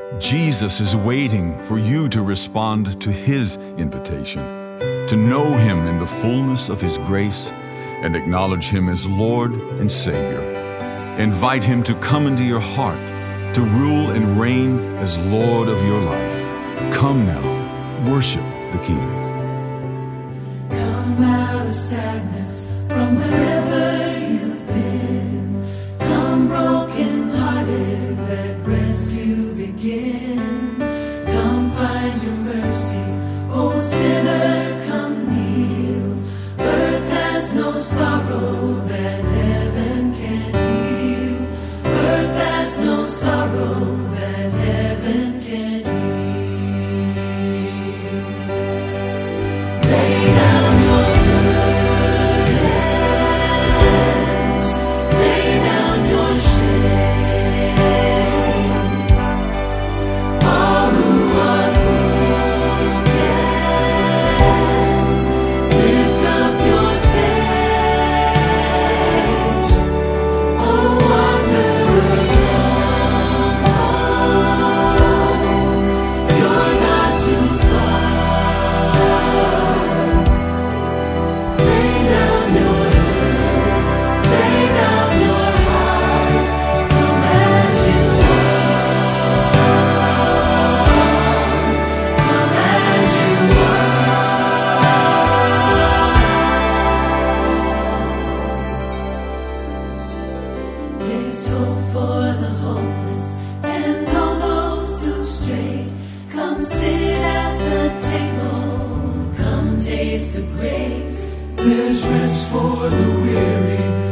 Jesus is waiting for you to respond to His invitation, to know Him in the fullness of His grace and acknowledge Him as Lord and Savior. Invite Him to come into your heart, to rule and reign as Lord of your life. Come now, worship the King. Come out of sadness from wherever you've been. Come broken-hearted, let rescue begin. Come find your mercy, oh sinner, come kneel. Earth has no sorrow that heaven can't heal. Earth has no sorrow that heaven can't heal. Lay down your burdens, lay down your shame. All who are broken, lift up your face. Oh, wanderer, come home. You're not too far. Lay down your hurt, lay down your heart. Come as you are, come as you are. There's hope for the hopeless and all those who stray. Come sit at the table, come taste the grace. There's rest for the weary